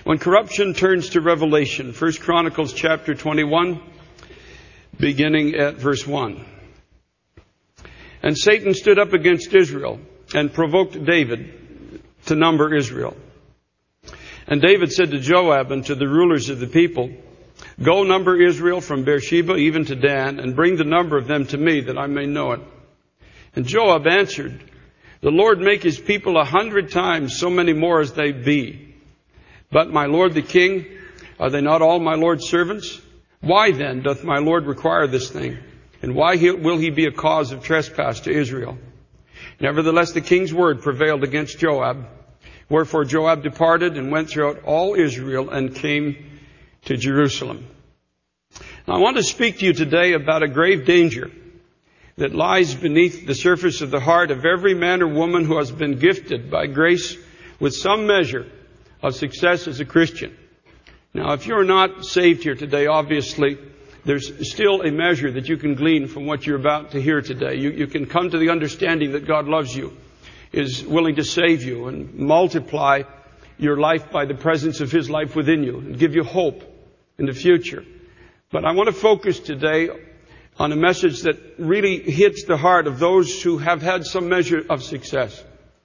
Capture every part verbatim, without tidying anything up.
When corruption turns to revelation. First Chronicles chapter twenty-one, beginning at verse one. And Satan stood up against Israel and provoked David to number Israel. And David said to Joab and to the rulers of the people, Go number Israel from Beersheba even to Dan, and bring the number of them to me, that I may know it. And Joab answered, The Lord make his people a hundred times so many more as they be. But my lord the king, are they not all my lord's servants? Why then doth my lord require this thing? And why will he be a cause of trespass to Israel? Nevertheless, the king's word prevailed against Joab. Wherefore Joab departed and went throughout all Israel and came to Jerusalem. Now, I want to speak to you today about a grave danger that lies beneath the surface of the heart of every man or woman who has been gifted by grace with some measure of success as a Christian. Now, if you're not saved here today, obviously, there's still a measure that you can glean from what you're about to hear today. You, you can come to the understanding that God loves you, is willing to save you, and multiply your life by the presence of His life within you, and give you hope in the future. But I want to focus today on a message that really hits the heart of those who have had some measure of success.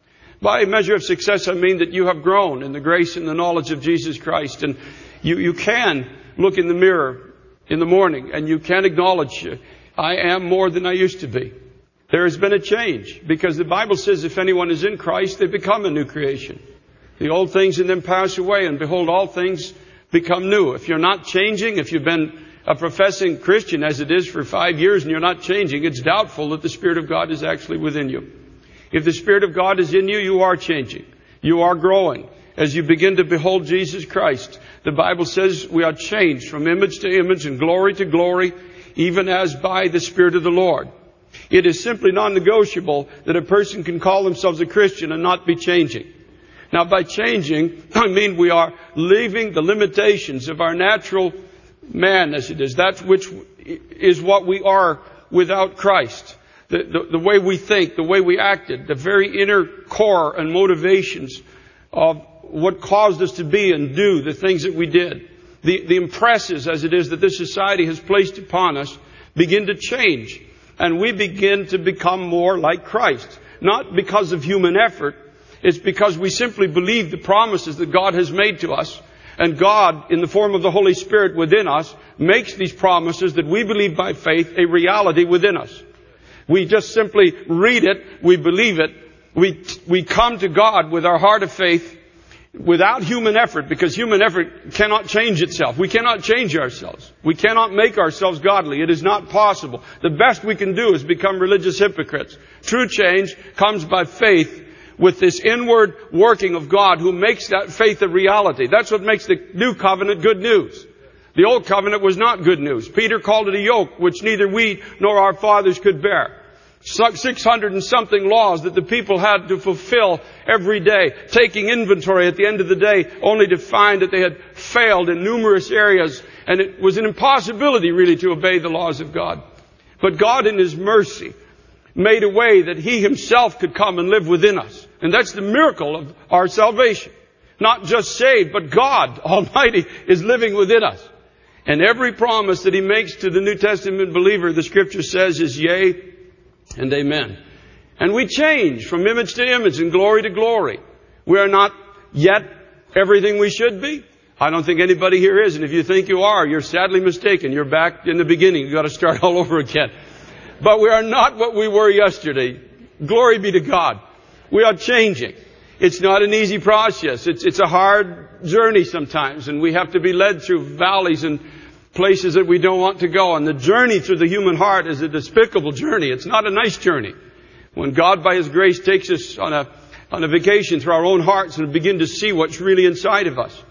By a measure of success, I mean that you have grown in the grace and the knowledge of Jesus Christ. And you, you can look in the mirror in the morning and you can acknowledge, I am more than I used to be. There has been a change, because the Bible says if anyone is in Christ, they become a new creation. The old things in them pass away, and behold, all things become new. If you're not changing, if you've been a professing Christian as it is for five years and you're not changing, it's doubtful that the Spirit of God is actually within you. If the Spirit of God is in you, you are changing. You are growing. As you begin to behold Jesus Christ, the Bible says we are changed from image to image and glory to glory, even as by the Spirit of the Lord. It is simply non-negotiable that a person can call themselves a Christian and not be changing. Now, by changing, I mean we are leaving the limitations of our natural man, as it is, that which is what we are without Christ. The, the, the way we think, the way we acted, the very inner core and motivations of what caused us to be and do the things that we did. The, the impresses, as it is, that this society has placed upon us begin to change. And we begin to become more like Christ. Not because of human effort. It's because we simply believe the promises that God has made to us. And God, in the form of the Holy Spirit within us, makes these promises that we believe by faith a reality within us. We just simply read it, we believe it, we we come to God with our heart of faith without human effort, because human effort cannot change itself. We cannot change ourselves. We cannot make ourselves godly. It is not possible. The best we can do is become religious hypocrites. True change comes by faith, with this inward working of God who makes that faith a reality. That's what makes the new covenant good news. The old covenant was not good news. Peter called it a yoke which neither we nor our fathers could bear. Six hundred and something laws that the people had to fulfill every day, taking inventory at the end of the day, only to find that they had failed in numerous areas, and it was an impossibility really to obey the laws of God. But God in His mercy made a way that He Himself could come and live within us. And that's the miracle of our salvation. Not just saved, but God Almighty is living within us. And every promise that He makes to the New Testament believer, the Scripture says, is yea and amen. And we change from image to image and glory to glory. We are not yet everything we should be. I don't think anybody here is. And if you think you are, you're sadly mistaken. You're back in the beginning. You've got to start all over again. But we are not what we were yesterday. Glory be to God. We are changing. It's not an easy process. It's, it's a hard journey sometimes, and we have to be led through valleys and places that we don't want to go. And the journey through the human heart is a despicable journey. It's not a nice journey. When God, by His grace, takes us on a, on a vacation through our own hearts and begin to see what's really inside of us.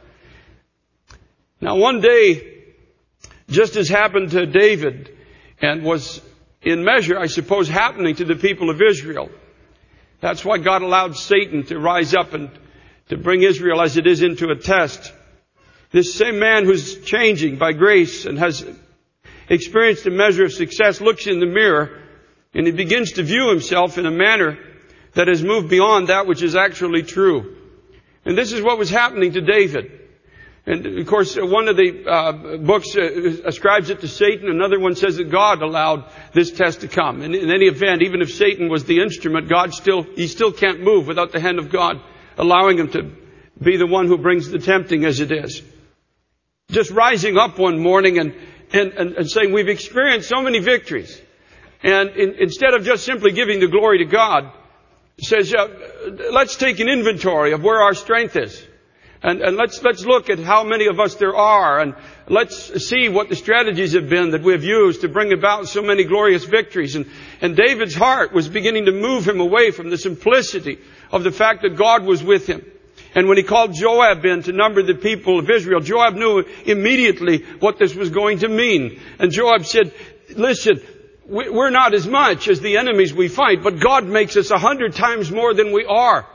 Now, one day, just as happened to David, and was in measure, I suppose, happening to the people of Israel. That's why God allowed Satan to rise up and to bring Israel as it is into a test. This same man who's changing by grace and has experienced a measure of success looks in the mirror and he begins to view himself in a manner that has moved beyond that which is actually true. And this is what was happening to David. And of course, one of the uh, books uh, ascribes it to Satan. Another one says that God allowed this test to come. And in any event, even if Satan was the instrument, God still, he still can't move without the hand of God allowing him to be the one who brings the tempting as it is. Just rising up one morning and, and, and, and saying, we've experienced so many victories. And in, instead of just simply giving the glory to God, it says, uh, let's take an inventory of where our strength is. And, and let's, let's look at how many of us there are, and let's see what the strategies have been that we have used to bring about so many glorious victories. And, and David's heart was beginning to move him away from the simplicity of the fact that God was with him. And when he called Joab in to number the people of Israel, Joab knew immediately what this was going to mean. And Joab said, listen, we're not as much as the enemies we fight, but God makes us a hundred times more than we are.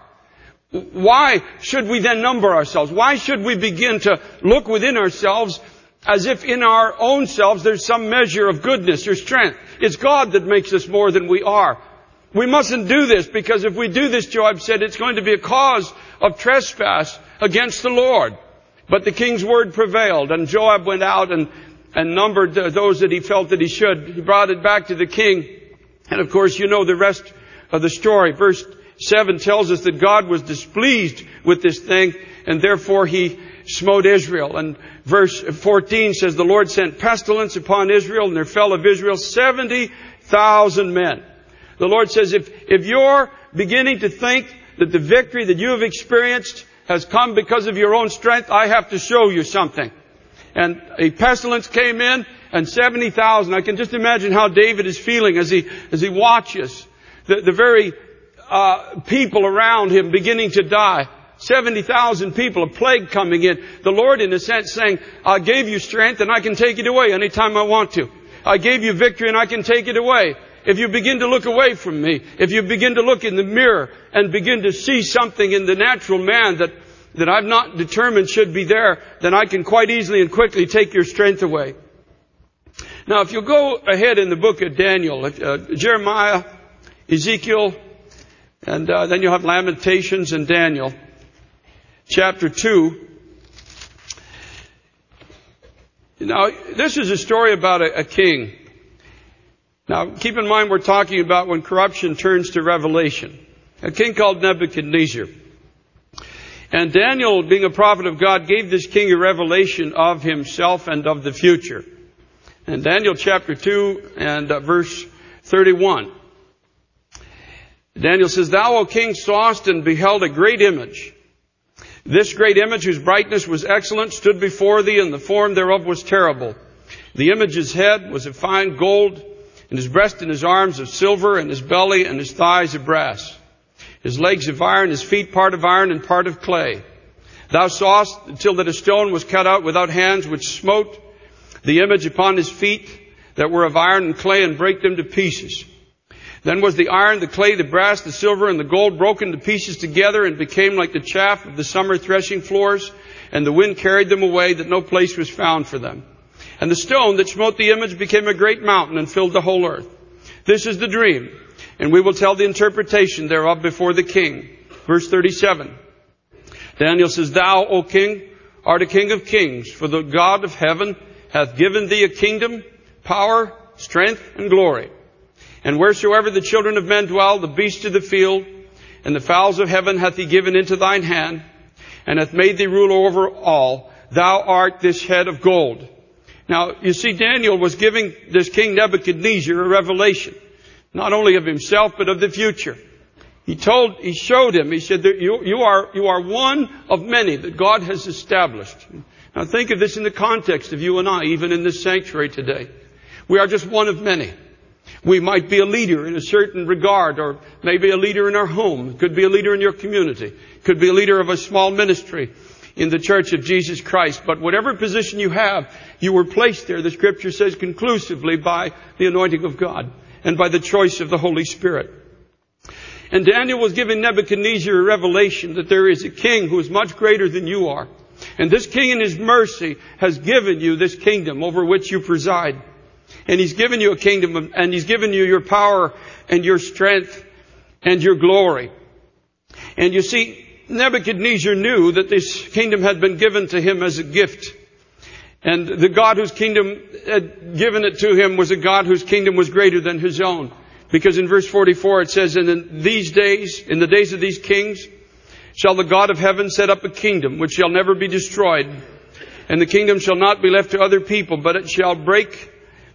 Why should we then number ourselves? Why should we begin to look within ourselves as if in our own selves there's some measure of goodness or strength? It's God that makes us more than we are. We mustn't do this, because if we do this, Joab said, it's going to be a cause of trespass against the Lord. But the king's word prevailed, and Joab went out and, and numbered those that he felt that he should. He brought it back to the king. And of course, you know the rest of the story. Verse seven tells us that God was displeased with this thing, and therefore he smote Israel. And verse fourteen says, the Lord sent pestilence upon Israel, and there fell of Israel seventy thousand men. The Lord says, if, if you're beginning to think that the victory that you have experienced has come because of your own strength, I have to show you something. And a pestilence came in, and seventy thousand. I can just imagine how David is feeling as he, as he watches the, the very Uh, people around him beginning to die. seventy thousand people, a plague coming in. The Lord, in a sense, saying, I gave you strength and I can take it away anytime I want to. I gave you victory and I can take it away. If you begin to look away from me, if you begin to look in the mirror and begin to see something in the natural man that, that I've not determined should be there, then I can quite easily and quickly take your strength away. Now, if you go ahead in the book of Daniel, uh, Jeremiah, Ezekiel, And uh, then you'll have Lamentations and Daniel. Chapter two. Now, this is a story about a, a king. Now, keep in mind we're talking about when corruption turns to revelation. A king called Nebuchadnezzar. And Daniel, being a prophet of God, gave this king a revelation of himself and of the future. And Daniel chapter two and uh, verse thirty-one. Daniel says, Thou, O king, sawest and beheld a great image. This great image, whose brightness was excellent, stood before thee, and the form thereof was terrible. The image's head was of fine gold, and his breast and his arms of silver, and his belly and his thighs of brass. His legs of iron, his feet part of iron and part of clay. Thou sawest till that a stone was cut out without hands, which smote the image upon his feet that were of iron and clay, and brake them to pieces. Then was the iron, the clay, the brass, the silver, and the gold broken to pieces together, and became like the chaff of the summer threshing floors, and the wind carried them away, that no place was found for them. And the stone that smote the image became a great mountain, and filled the whole earth. This is the dream, and we will tell the interpretation thereof before the king. Verse thirty-seven. Daniel says, Thou, O king, art a king of kings, for the God of heaven hath given thee a kingdom, power, strength, and glory. And wheresoever the children of men dwell, the beasts of the field, and the fowls of heaven hath he given into thine hand, and hath made thee ruler over all. Thou art this head of gold. Now, you see, Daniel was giving this king Nebuchadnezzar a revelation, not only of himself, but of the future. He told, he showed him, he said, that you, you are, you are one of many that God has established. Now think of this in the context of you and I, even in this sanctuary today. We are just one of many. We might be a leader in a certain regard, or maybe a leader in our home. It could be a leader in your community. It could be a leader of a small ministry in the Church of Jesus Christ. But whatever position you have, you were placed there, the Scripture says, conclusively by the anointing of God and by the choice of the Holy Spirit. And Daniel was giving Nebuchadnezzar a revelation that there is a king who is much greater than you are. And this king in his mercy has given you this kingdom over which you preside. And he's given you a kingdom, and he's given you your power and your strength and your glory. And you see, Nebuchadnezzar knew that this kingdom had been given to him as a gift. And the God whose kingdom had given it to him was a God whose kingdom was greater than his own. Because in verse forty-four it says, "And in these days, in the days of these kings, shall the God of heaven set up a kingdom which shall never be destroyed. And the kingdom shall not be left to other people, but it shall break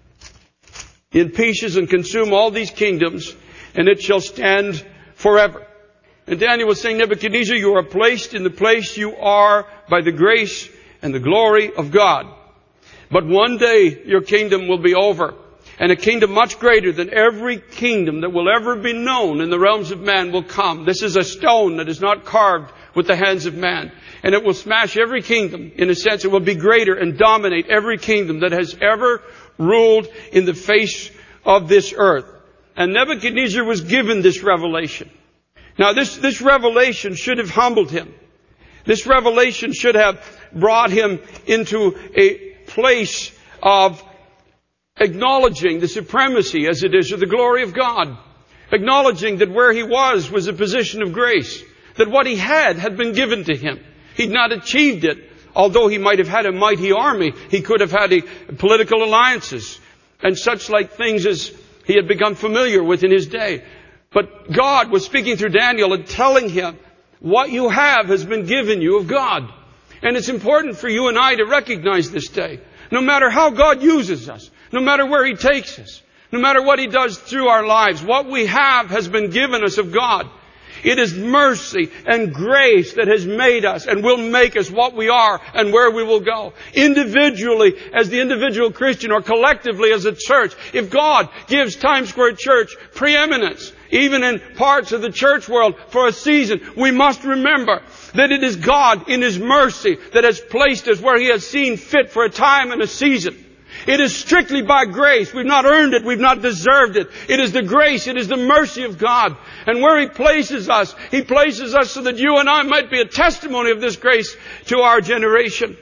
in pieces and consume all these kingdoms, and it shall stand forever." And Daniel was saying, Nebuchadnezzar, you are placed in the place you are by the grace and the glory of God. But one day your kingdom will be over. And a kingdom much greater than every kingdom that will ever be known in the realms of man will come. This is a stone that is not carved with the hands of man. And it will smash every kingdom. In a sense, it will be greater and dominate every kingdom that has ever ruled in the face of this earth. And Nebuchadnezzar was given this revelation. Now this, this revelation should have humbled him. This revelation should have brought him into a place of acknowledging the supremacy, as it is, of the glory of God. Acknowledging that where he was was a position of grace. That what he had had been given to him. He'd not achieved it. Although he might have had a mighty army, he could have had a, political alliances and such like things as he had become familiar with in his day. But God was speaking through Daniel and telling him, what you have has been given you of God. And it's important for you and I to recognize this day. No matter how God uses us, no matter where He takes us, no matter what He does through our lives, what we have has been given us of God. It is mercy and grace that has made us and will make us what we are and where we will go. Individually, as the individual Christian, or collectively as a church, if God gives Times Square Church preeminence, even in parts of the church world for a season, we must remember that it is God in His mercy that has placed us where He has seen fit for a time and a season. It is strictly by grace. We've not earned it. We've not deserved it. It is the grace. It is the mercy of God. And where He places us, He places us so that you and I might be a testimony of this grace to our generation.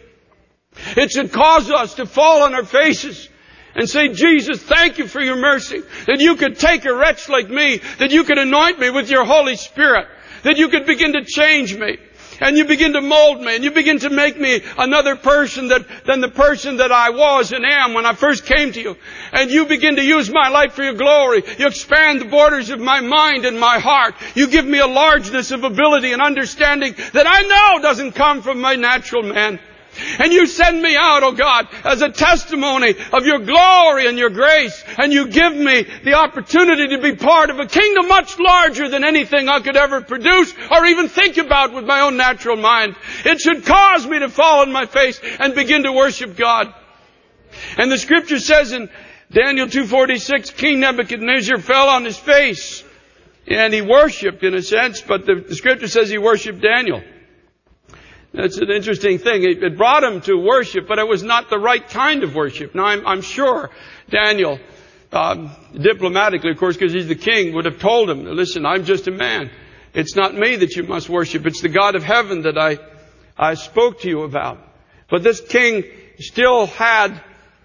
It should cause us to fall on our faces and say, Jesus, thank you for your mercy. That you could take a wretch like me, that you could anoint me with your Holy Spirit, that you could begin to change me. And you begin to mold me, and you begin to make me another person that, than the person that I was and am when I first came to you. And you begin to use my life for your glory. You expand the borders of my mind and my heart. You give me a largeness of ability and understanding that I know doesn't come from my natural man. And you send me out, oh God, as a testimony of your glory and your grace. And you give me the opportunity to be part of a kingdom much larger than anything I could ever produce or even think about with my own natural mind. It should cause me to fall on my face and begin to worship God. And the scripture says in Daniel two forty-six, King Nebuchadnezzar fell on his face. And he worshipped in a sense, but the, the scripture says he worshipped Daniel. That's an interesting thing. It, it brought him to worship, but it was not the right kind of worship. Now, I'm, I'm sure Daniel, um, diplomatically, of course, because he's the king, would have told him, listen, I'm just a man. It's not me that you must worship. It's the God of heaven that I, I spoke to you about. But this king still had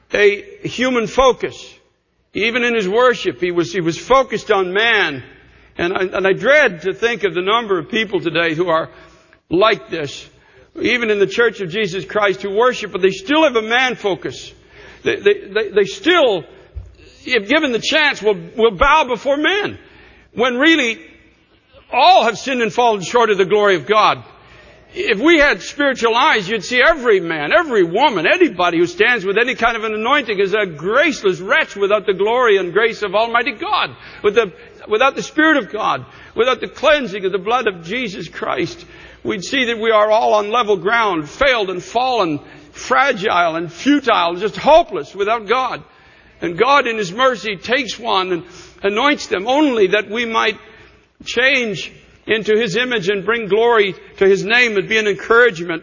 a human focus. Even in his worship, he was, he was focused on man. And I, and I dread to think of the number of people today who are like this. Even in the Church of Jesus Christ who worship, but they still have a man focus. They, they, they, they still, if given the chance, will, will bow before men. When really, all have sinned and fallen short of the glory of God. If we had spiritual eyes, you'd see every man, every woman, anybody who stands with any kind of an anointing is a graceless wretch without the glory and grace of Almighty God. With the, without the Spirit of God. Without the cleansing of the blood of Jesus Christ. We'd see that we are all on level ground, failed and fallen, fragile and futile, just hopeless without God. And God in His mercy takes one and anoints them only that we might change into His image and bring glory to His name and be an encouragement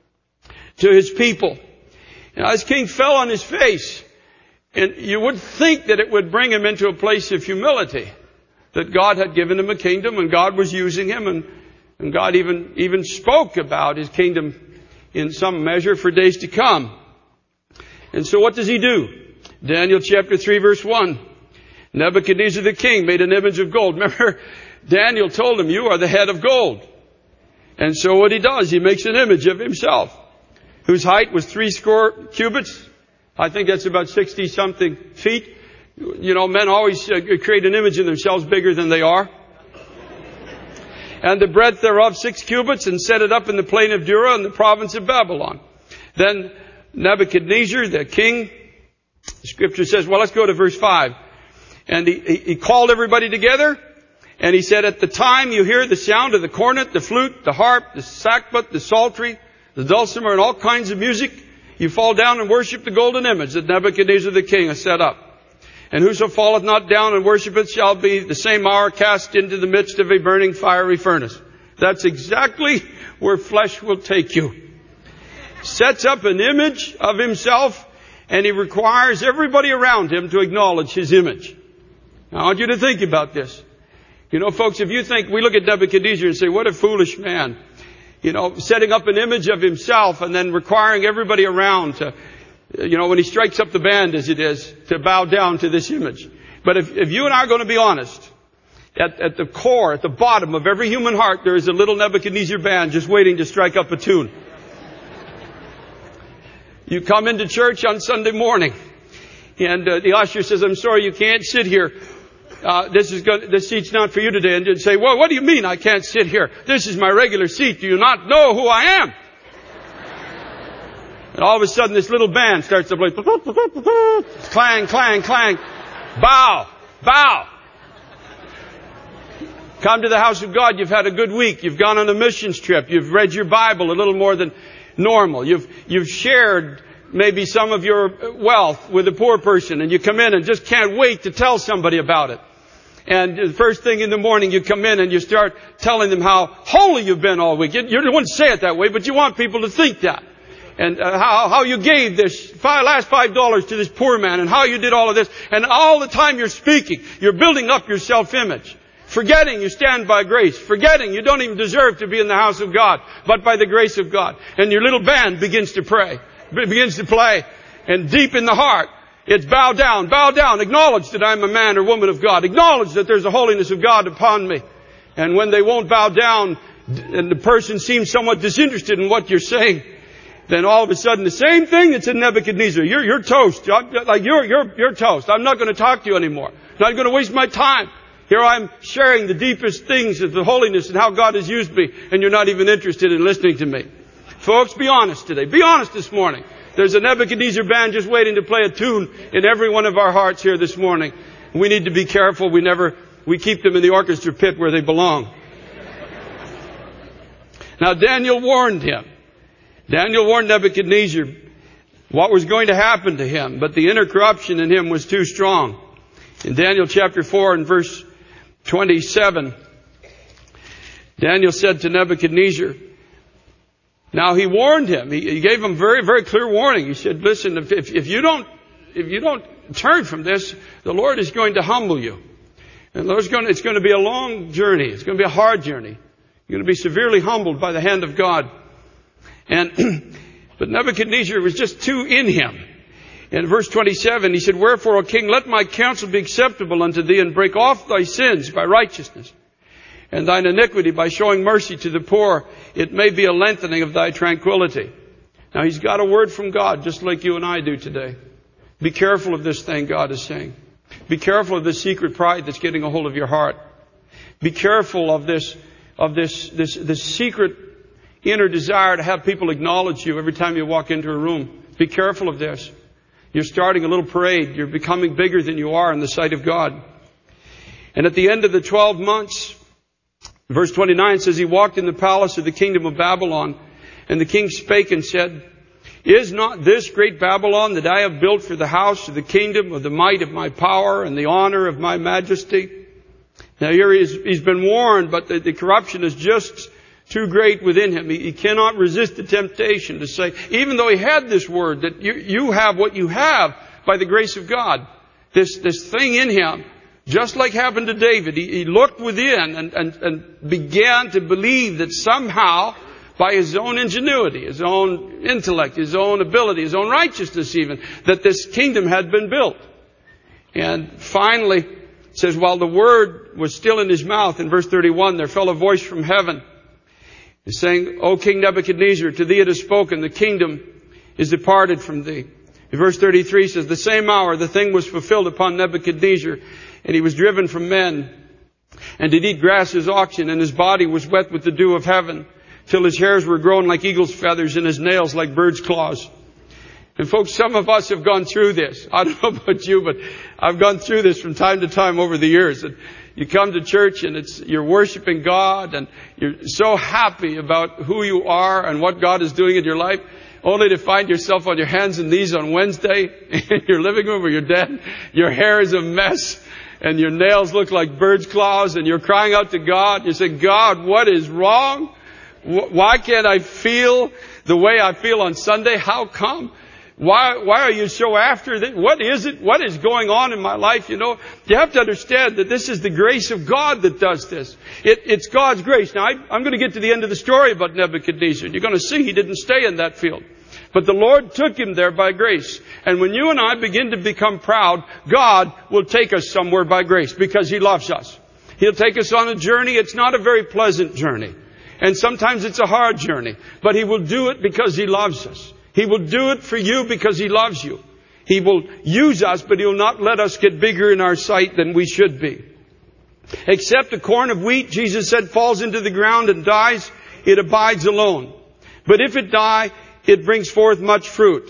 to His people. Now, this king fell on his face, and you would think that it would bring him into a place of humility, that God had given him a kingdom and God was using him, and And God even, even spoke about His kingdom in some measure for days to come. And so what does he do? Daniel chapter three verse one. Nebuchadnezzar the king made an image of gold. Remember, Daniel told him, you are the head of gold. And so what he does, he makes an image of himself, whose height was three score cubits. I think that's about sixty something feet. You know, men always uh, create an image of themselves bigger than they are. And the breadth thereof six cubits, and set it up in the plain of Dura in the province of Babylon. Then Nebuchadnezzar, the king, the scripture says, well, let's go to verse five. And he, he, he called everybody together, and he said, at the time you hear the sound of the cornet, the flute, the harp, the sackbut, the psaltery, the dulcimer, and all kinds of music, you fall down and worship the golden image that Nebuchadnezzar the king has set up. And whoso falleth not down and worshipeth shall be the same hour cast into the midst of a burning fiery furnace. That's exactly where flesh will take you. Sets up an image of himself, and he requires everybody around him to acknowledge his image. Now, I want you to think about this. You know, folks, if you think, we look at Nebuchadnezzar and say, what a foolish man. You know, setting up an image of himself and then requiring everybody around to, you know, when he strikes up the band as it is, to bow down to this image. But if, if you and I are going to be honest, at, at the core, at the bottom of every human heart, there is a little Nebuchadnezzar band just waiting to strike up a tune. You come into church on Sunday morning, and uh, the usher says, I'm sorry, you can't sit here. Uh, this is going, this seat's not for you today. And you'd say, well, what do you mean I can't sit here? This is my regular seat. Do you not know who I am? And all of a sudden this little band starts to play. Clang, clang, clang. Bow, bow. Come to the house of God. You've had a good week. You've gone on a missions trip. You've read your Bible a little more than normal. You've, you've shared maybe some of your wealth with a poor person, and you come in and just can't wait to tell somebody about it. And the first thing in the morning you come in and you start telling them how holy you've been all week. You, you don't want to say it that way, but you want people to think that. And uh, how, how you gave this five, last five dollars to this poor man, and how you did all of this. And all the time you're speaking, you're building up your self-image. Forgetting you stand by grace. Forgetting you don't even deserve to be in the house of God, but by the grace of God. And your little band begins to pray, begins to play. And deep in the heart, it's bow down, bow down. Acknowledge that I'm a man or woman of God. Acknowledge that there's a holiness of God upon me. And when they won't bow down, and the person seems somewhat disinterested in what you're saying, then all of a sudden the same thing that's in Nebuchadnezzar. You're, you're toast. Like you're, you're, you're toast. I'm not going to talk to you anymore. I'm not going to waste my time. Here I'm sharing the deepest things of the holiness and how God has used me, and you're not even interested in listening to me. Folks, be honest today. Be honest this morning. There's a Nebuchadnezzar band just waiting to play a tune in every one of our hearts here this morning. We need to be careful. We never, we keep them in the orchestra pit where they belong. Now Daniel warned him. Daniel warned Nebuchadnezzar what was going to happen to him, but the inner corruption in him was too strong. In Daniel chapter four and verse twenty-seven, Daniel said to Nebuchadnezzar, now he warned him. He, he gave him very, very clear warning. He said, listen, if, if, if you don't, if you don't turn from this, the Lord is going to humble you. And the Lord's going to, it's going to be a long journey. It's going to be a hard journey. You're going to be severely humbled by the hand of God. And, but Nebuchadnezzar was just too in him. In verse twenty-seven, he said, wherefore, O king, let my counsel be acceptable unto thee, and break off thy sins by righteousness, and thine iniquity by showing mercy to the poor. It may be a lengthening of thy tranquility. Now he's got a word from God, just like you and I do today. Be careful of this thing God is saying. Be careful of this secret pride that's getting a hold of your heart. Be careful of this, of this, this, this secret inner desire to have people acknowledge you every time you walk into a room. Be careful of this. You're starting a little parade. You're becoming bigger than you are in the sight of God. And at the end of the twelve months, verse twenty-nine says, he walked in the palace of the kingdom of Babylon, and the king spake and said, is not this great Babylon that I have built for the house of the kingdom of the might of my power and the honor of my majesty? Now here he's, he's been warned, but the, the corruption is just too great within him. He, he cannot resist the temptation to say, even though he had this word, that you, you have what you have by the grace of God. This, this thing in him, just like happened to David, he, he looked within and, and, and began to believe that somehow, by his own ingenuity, his own intellect, his own ability, his own righteousness even, that this kingdom had been built. And finally, it says, while the word was still in his mouth, in verse thirty-one, there fell a voice from heaven. He's saying, O King Nebuchadnezzar, to thee it is spoken, the kingdom is departed from thee. In verse thirty-three says, the same hour the thing was fulfilled upon Nebuchadnezzar, and he was driven from men, and did eat grass as oxen, and his body was wet with the dew of heaven, till his hairs were grown like eagle's feathers, and his nails like bird's claws. And folks, some of us have gone through this. I don't know about you, but I've gone through this from time to time over the years. And you come to church and it's, you're worshiping God and you're so happy about who you are and what God is doing in your life, only to find yourself on your hands and knees on Wednesday in your living room or your den. Your hair is a mess and your nails look like bird's claws and you're crying out to God. You say, God, what is wrong? Why can't I feel the way I feel on Sunday? How come? Why, why are you so after this? What is it? What is going on in my life? You know, you have to understand that this is the grace of God that does this. It, it's God's grace. Now, I, I'm going to get to the end of the story about Nebuchadnezzar. You're going to see he didn't stay in that field. But the Lord took him there by grace. And when you and I begin to become proud, God will take us somewhere by grace because He loves us. He'll take us on a journey. It's not a very pleasant journey. And sometimes it's a hard journey. But He will do it because He loves us. He will do it for you because He loves you. He will use us, but He'll not let us get bigger in our sight than we should be. Except a corn of wheat, Jesus said, falls into the ground and dies, it abides alone. But if it die, it brings forth much fruit.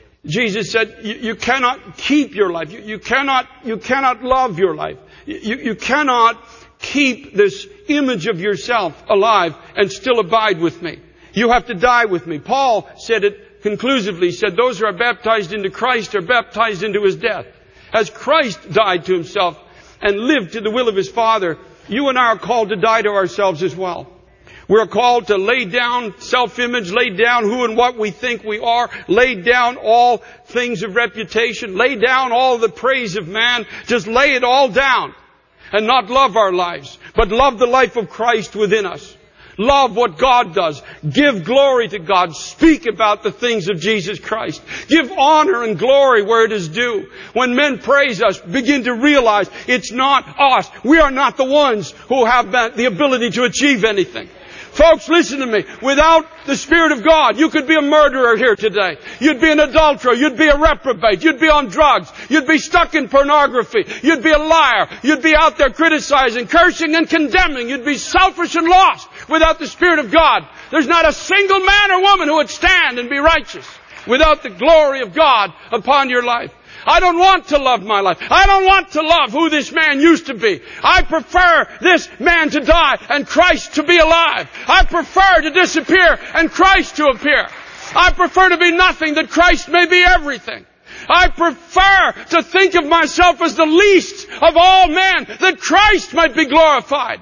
Jesus said, you, you cannot keep your life. You, you cannot, you cannot love your life. You, you cannot keep this image of yourself alive and still abide with me. You have to die with me. Paul said it conclusively. He said, those who are baptized into Christ are baptized into His death. As Christ died to Himself and lived to the will of His Father, you and I are called to die to ourselves as well. We're called to lay down self-image, lay down who and what we think we are, lay down all things of reputation, lay down all the praise of man, just lay it all down and not love our lives, but love the life of Christ within us. Love what God does. Give glory to God. Speak about the things of Jesus Christ. Give honor and glory where it is due. When men praise us, begin to realize it's not us. We are not the ones who have the ability to achieve anything. Folks, listen to me. Without the Spirit of God, you could be a murderer here today. You'd be an adulterer. You'd be a reprobate. You'd be on drugs. You'd be stuck in pornography. You'd be a liar. You'd be out there criticizing, cursing, and condemning. You'd be selfish and lost without the Spirit of God. There's not a single man or woman who would stand and be righteous without the glory of God upon your life. I don't want to love my life. I don't want to love who this man used to be. I prefer this man to die and Christ to be alive. I prefer to disappear and Christ to appear. I prefer to be nothing that Christ may be everything. I prefer to think of myself as the least of all men that Christ might be glorified.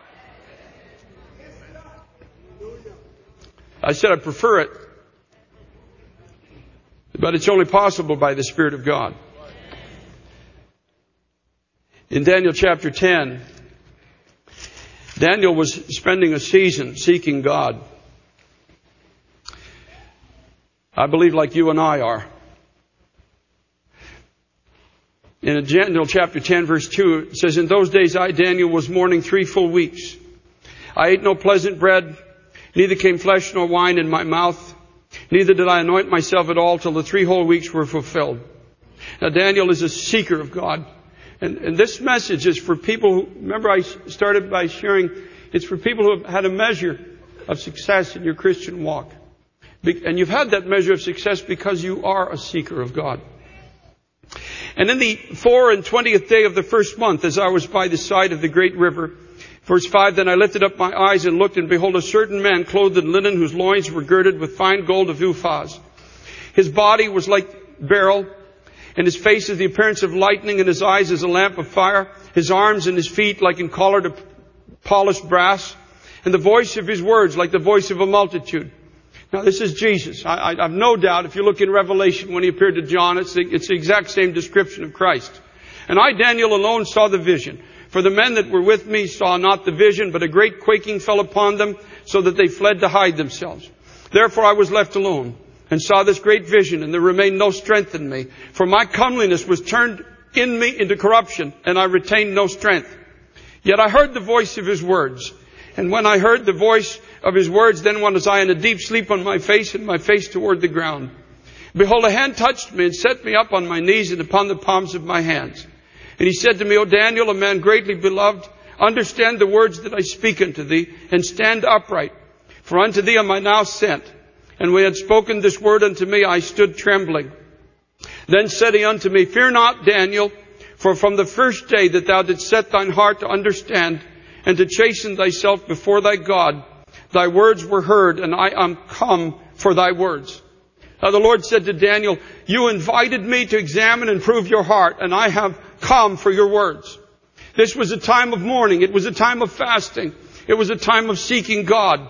I said I prefer it. But it's only possible by the Spirit of God. In Daniel chapter ten, Daniel was spending a season seeking God. I believe like you and I are. In Daniel chapter ten verse two, it says, in those days I, Daniel, was mourning three full weeks. I ate no pleasant bread, neither came flesh nor wine in my mouth. Neither did I anoint myself at all till the three whole weeks were fulfilled. Now Daniel is a seeker of God. And, and this message is for people who, remember I started by sharing, it's for people who have had a measure of success in your Christian walk. And you've had that measure of success because you are a seeker of God. And in the four and twentieth day of the first month, as I was by the side of the great river, verse five, then I lifted up my eyes and looked, and behold, a certain man clothed in linen, whose loins were girded with fine gold of Uphaz. His body was like beryl, and his face is the appearance of lightning, and his eyes as a lamp of fire, his arms and his feet like encollared of polished brass, and the voice of his words like the voice of a multitude. Now this is Jesus. I, I have no doubt if you look in Revelation when He appeared to John, it's the, it's the exact same description of Christ. And I, Daniel, alone saw the vision. For the men that were with me saw not the vision, but a great quaking fell upon them, so that they fled to hide themselves. Therefore I was left alone, and saw this great vision, and there remained no strength in me. For my comeliness was turned in me into corruption, and I retained no strength. Yet I heard the voice of His words, And when I heard the voice of his words, then was I in a deep sleep on my face, and my face toward the ground. Behold, a hand touched me and set me up on my knees and upon the palms of my hands. And he said to me, O Daniel, a man greatly beloved, understand the words that I speak unto thee, and stand upright. For unto thee am I now sent. And when he had spoken this word unto me, I stood trembling. Then said he unto me, Fear not, Daniel, for from the first day that thou didst set thine heart to understand, and to chasten thyself before thy God, thy words were heard, and I am come for thy words. Now the Lord said to Daniel, You invited me to examine and prove your heart, and I have come for your words. This was a time of mourning. It was a time of fasting. It was a time of seeking God.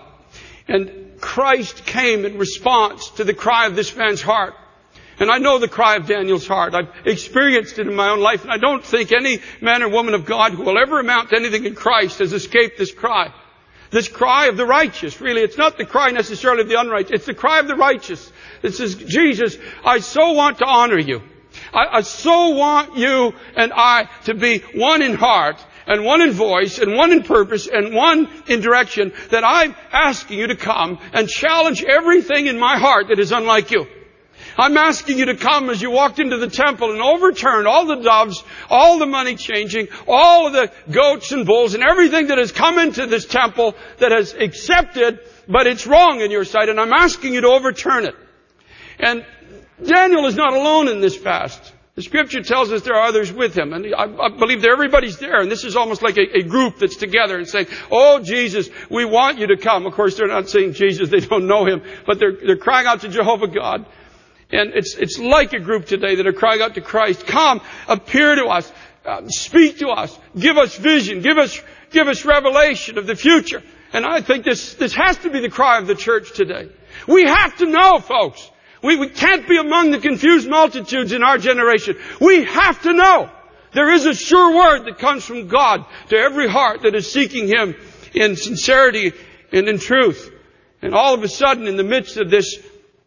And Christ came in response to the cry of this man's heart. And I know the cry of Daniel's heart. I've experienced it in my own life. And I don't think any man or woman of God who will ever amount to anything in Christ has escaped this cry. This cry of the righteous. Really, it's not the cry necessarily of the unrighteous. It's the cry of the righteous. It says, Jesus, I so want to honor you. I, I so want you and I to be one in heart, and one in voice, and one in purpose, and one in direction, that I'm asking you to come and challenge everything in my heart that is unlike you. I'm asking you to come as you walked into the temple and overturn all the doves, all the money changing, all of the goats and bulls, and everything that has come into this temple that has accepted, but it's wrong in your sight, and I'm asking you to overturn it. And Daniel is not alone in this fast. The Scripture tells us there are others with him. And I, I believe that everybody's there. And this is almost like a, a group that's together and saying, Oh, Jesus, we want you to come. Of course, they're not saying Jesus. They don't know him. But they're, they're crying out to Jehovah God. And it's, it's like a group today that are crying out to Christ. Come, appear to us. Uh, speak to us. Give us vision. Give us, give us revelation of the future. And I think this, this has to be the cry of the church today. We have to know, folks. We, we can't be among the confused multitudes in our generation. We have to know there is a sure word that comes from God to every heart that is seeking Him in sincerity and in truth. And all of a sudden, in the midst of this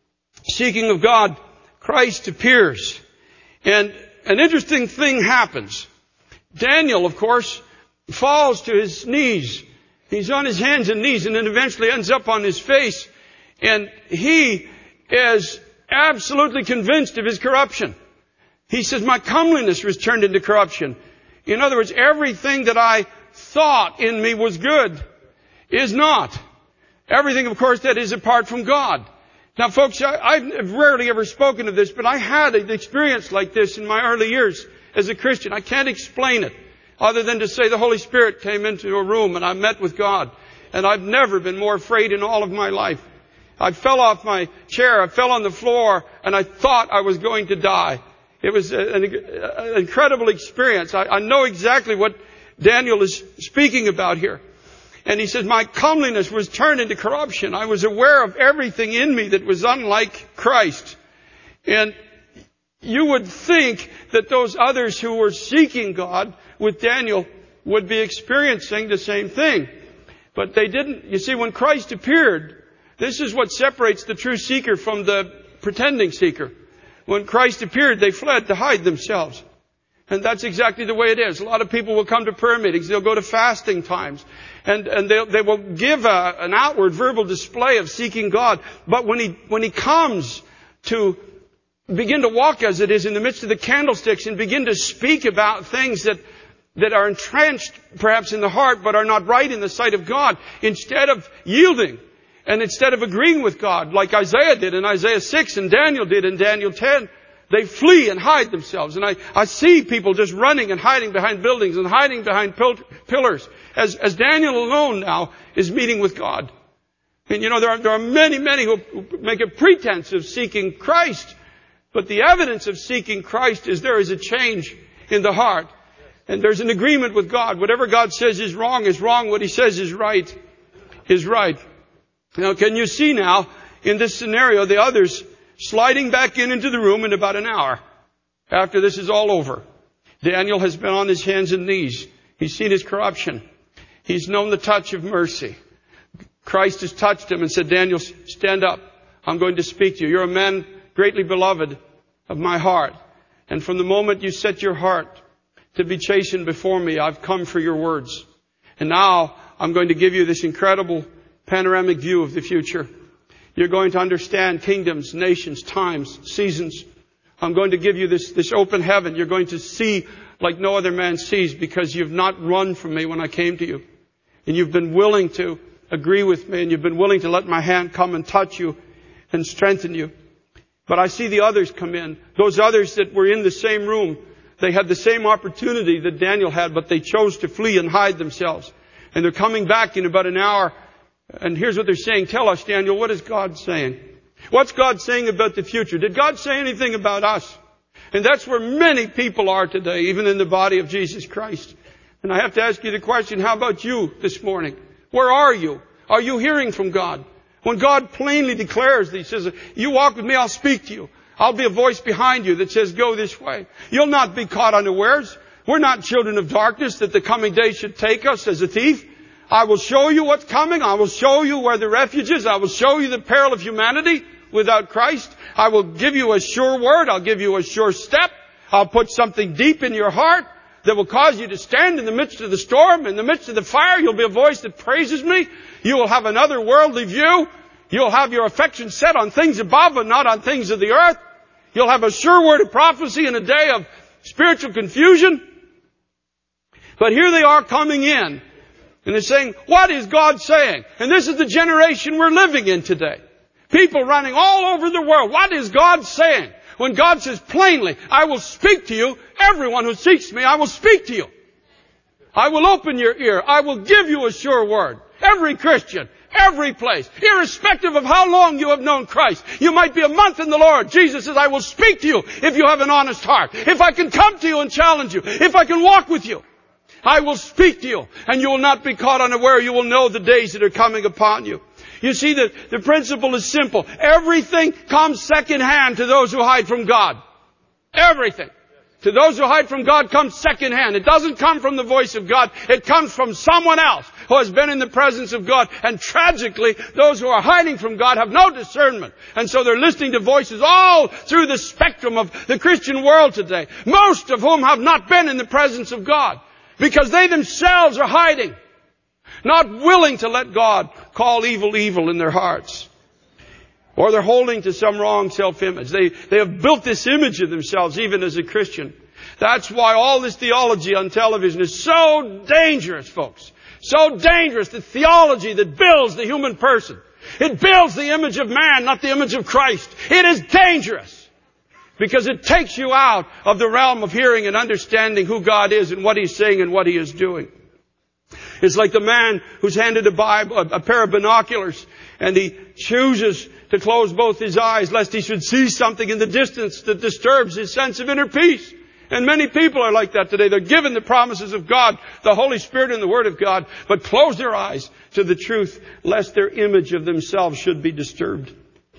seeking of God, Christ appears. And an interesting thing happens. Daniel, of course, falls to his knees. He's on his hands and knees, and then eventually ends up on his face. And he is absolutely convinced of his corruption. He says, my comeliness was turned into corruption. In other words, everything that I thought in me was good is not. Everything, of course, that is apart from God. Now, folks, I, I've rarely ever spoken of this, but I had an experience like this in my early years as a Christian. I can't explain it other than to say the Holy Spirit came into a room and I met with God. And I've never been more afraid in all of my life. I fell off my chair, I fell on the floor, and I thought I was going to die. It was an, an incredible experience. I, I know exactly what Daniel is speaking about here. And he says, my comeliness was turned into corruption. I was aware of everything in me that was unlike Christ. And you would think that those others who were seeking God with Daniel would be experiencing the same thing. But they didn't. You see, when Christ appeared, this is what separates the true seeker from the pretending seeker. When Christ appeared, they fled to hide themselves. And that's exactly the way it is. A lot of people will come to prayer meetings. They'll go to fasting times. And, and they'll, they will give a, an outward verbal display of seeking God. But when He, when He comes to begin to walk as it is in the midst of the candlesticks and begin to speak about things that that are entrenched perhaps in the heart but are not right in the sight of God, instead of yielding and instead of agreeing with God like Isaiah did in Isaiah six and Daniel did in Daniel ten, they flee and hide themselves. And I, I see people just running and hiding behind buildings and hiding behind pil- pillars as, as Daniel alone now is meeting with God. And you know, there are, there are many, many who make a pretense of seeking Christ. But the evidence of seeking Christ is there is a change in the heart. And there's an agreement with God. Whatever God says is wrong is wrong. What He says is right is right. Now, can you see now, in this scenario, the others sliding back in into the room in about an hour after this is all over? Daniel has been on his hands and knees. He's seen his corruption. He's known the touch of mercy. Christ has touched him and said, Daniel, stand up. I'm going to speak to you. You're a man greatly beloved of my heart. And from the moment you set your heart to be chastened before me, I've come for your words. And now I'm going to give you this incredible panoramic view of the future. You're going to understand kingdoms, nations, times, seasons. I'm going to give you this, this open heaven. You're going to see like no other man sees, because you've not run from me when I came to you. And you've been willing to agree with me, and you've been willing to let my hand come and touch you and strengthen you. But I see the others come in. Those others that were in the same room, they had the same opportunity that Daniel had, but they chose to flee and hide themselves. And they're coming back in about an hour. And here's what they're saying. Tell us, Daniel, what is God saying? What's God saying about the future? Did God say anything about us? And that's where many people are today, even in the body of Jesus Christ. And I have to ask you the question, how about you this morning? Where are you? Are you hearing from God? When God plainly declares that He says, you walk with me, I'll speak to you. I'll be a voice behind you that says, go this way. You'll not be caught unawares. We're not children of darkness that the coming day should take us as a thief. I will show you what's coming. I will show you where the refuge is. I will show you the peril of humanity without Christ. I will give you a sure word. I'll give you a sure step. I'll put something deep in your heart that will cause you to stand in the midst of the storm, in the midst of the fire. You'll be a voice that praises me. You will have another worldly view. You'll have your affection set on things above and not on things of the earth. You'll have a sure word of prophecy in a day of spiritual confusion. But here they are coming in. And they're saying, what is God saying? And this is the generation we're living in today. People running all over the world. What is God saying? When God says plainly, I will speak to you. Everyone who seeks me, I will speak to you. I will open your ear. I will give you a sure word. Every Christian, every place, irrespective of how long you have known Christ. You might be a month in the Lord. Jesus says, I will speak to you if you have an honest heart. If I can come to you and challenge you. If I can walk with you. I will speak to you, and you will not be caught unaware. You will know the days that are coming upon you. You see, the, the principle is simple. Everything comes secondhand to those who hide from God. Everything. To those who hide from God comes secondhand. It doesn't come from the voice of God. It comes from someone else who has been in the presence of God. And tragically, those who are hiding from God have no discernment. And so they're listening to voices all through the spectrum of the Christian world today. Most of whom have not been in the presence of God. Because they themselves are hiding. Not willing to let God call evil evil in their hearts. Or they're holding to some wrong self-image. They, they have built this image of themselves even as a Christian. That's why all this theology on television is so dangerous, folks. So dangerous. The theology that builds the human person. It builds the image of man, not the image of Christ. It is dangerous. Because it takes you out of the realm of hearing and understanding who God is and what He's saying and what He is doing. It's like the man who's handed a Bible, a pair of binoculars, and he chooses to close both his eyes lest he should see something in the distance that disturbs his sense of inner peace. And many people are like that today. They're given the promises of God, the Holy Spirit and the Word of God, but close their eyes to the truth lest their image of themselves should be disturbed.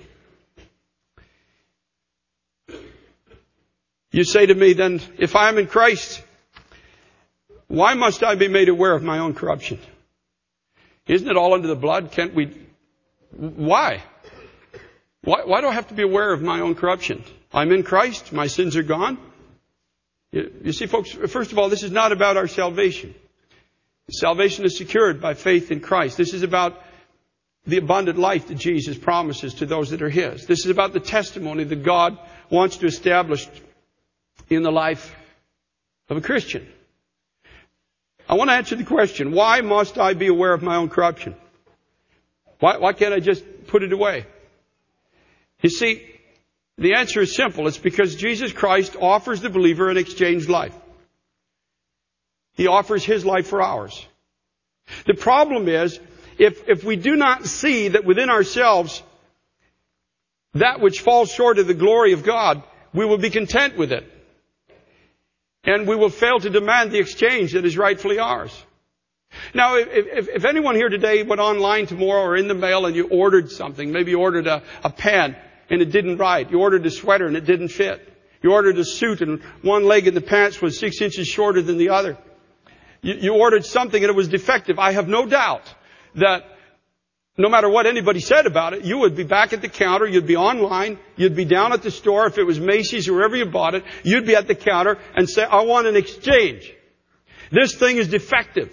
You say to me then, if I am in Christ, why must I be made aware of my own corruption? Isn't it all under the blood? Can't we? Why? Why, why do I have to be aware of my own corruption? I'm in Christ. My sins are gone. You, you see, folks, first of all, this is not about our salvation. Salvation is secured by faith in Christ. This is about the abundant life that Jesus promises to those that are His. This is about the testimony that God wants to establish in the life of a Christian. I want to answer the question, why must I be aware of my own corruption? Why, why can't I just put it away? You see, the answer is simple. It's because Jesus Christ offers the believer an exchanged life. He offers His life for ours. The problem is, if, if we do not see that within ourselves, that which falls short of the glory of God, we will be content with it. And we will fail to demand the exchange that is rightfully ours. Now, if, if, if anyone here today went online tomorrow or in the mail and you ordered something, maybe you ordered a, a pen and it didn't write. You ordered a sweater and it didn't fit. You ordered a suit and one leg in the pants was six inches shorter than the other. You, you ordered something and it was defective. I have no doubt that no matter what anybody said about it, you would be back at the counter, you'd be online, you'd be down at the store, if it was Macy's or wherever you bought it, you'd be at the counter and say, I want an exchange. This thing is defective.